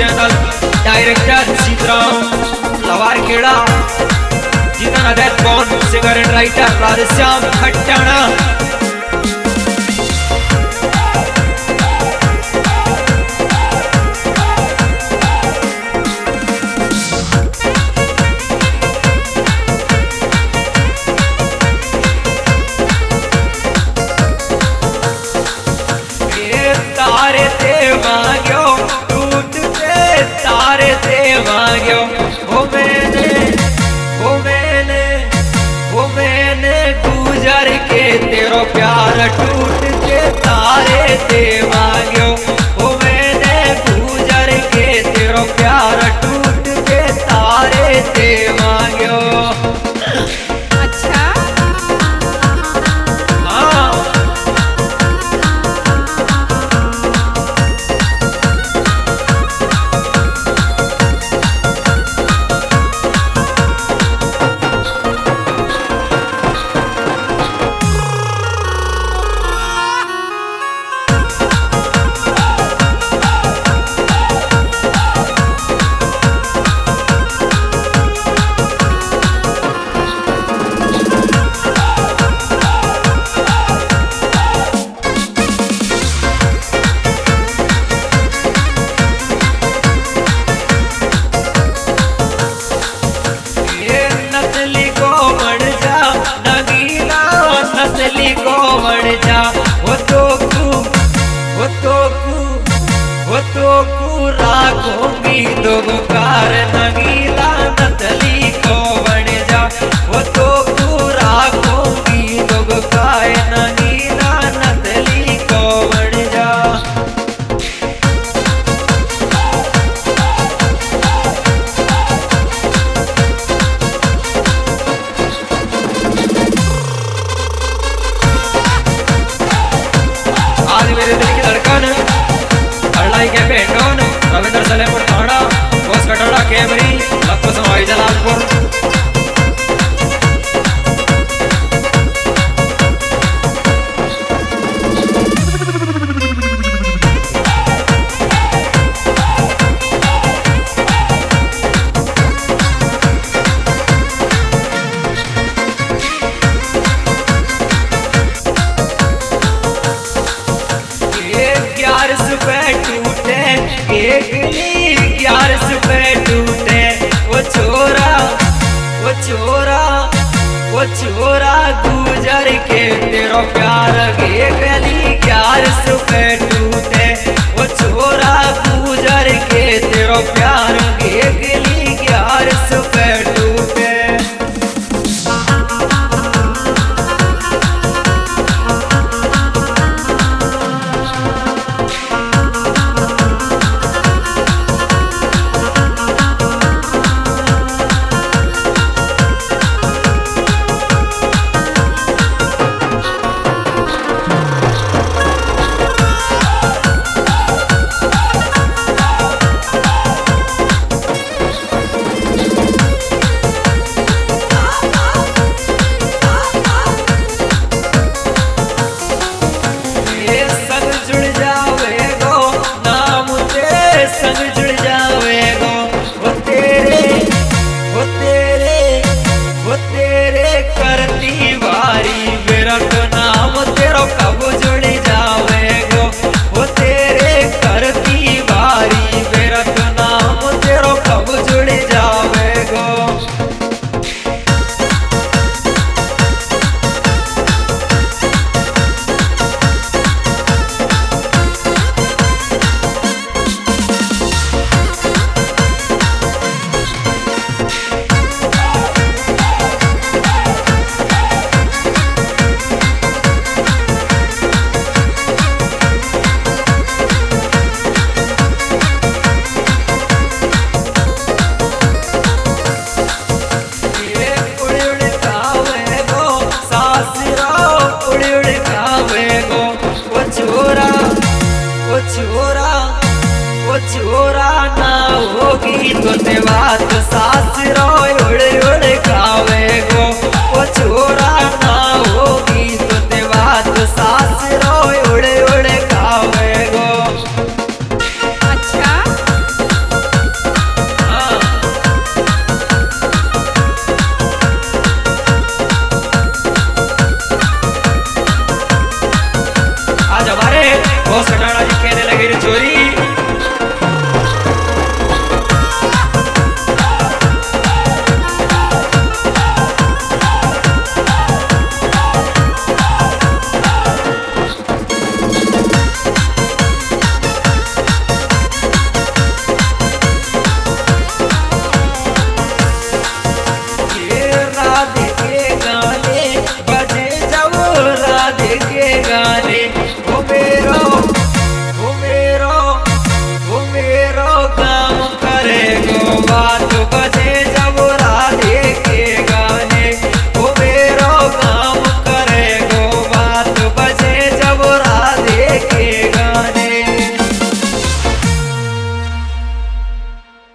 Channel director Sitaram लवारखेड़ा, जितना अदैत कौन singer and writer Radheshyam Khatana. तारे ते मांग्यो टूट के तारे ते मांग्यो, वो मैंने गुजर के तेरो प्यार टूट के तारे ते मांग्यो, वो मैंने गुजर के तेरो प्यार टूट के तारे ते मांग्यो। अच्छा हाँ राखूंगी दो कार नगीला नतली को बन जा, वो तो राखूंगी दो कार नगीला नतली को बन जा। आज मेरे दिल की धड़कन अड़लाई के पेटोन रविंद्र सलेपुर थाना घोष कटोरा केमरी लखो समाई जलालपुर। वो छोरा गुजर के तेरो प्यार के गली 11 पे टूटे, वो छोरा गुजर के तेरो प्यार के गली 11 पे टूटे। छोरा ना होगी तो ते बात सास रो उड़ उड़ खावे।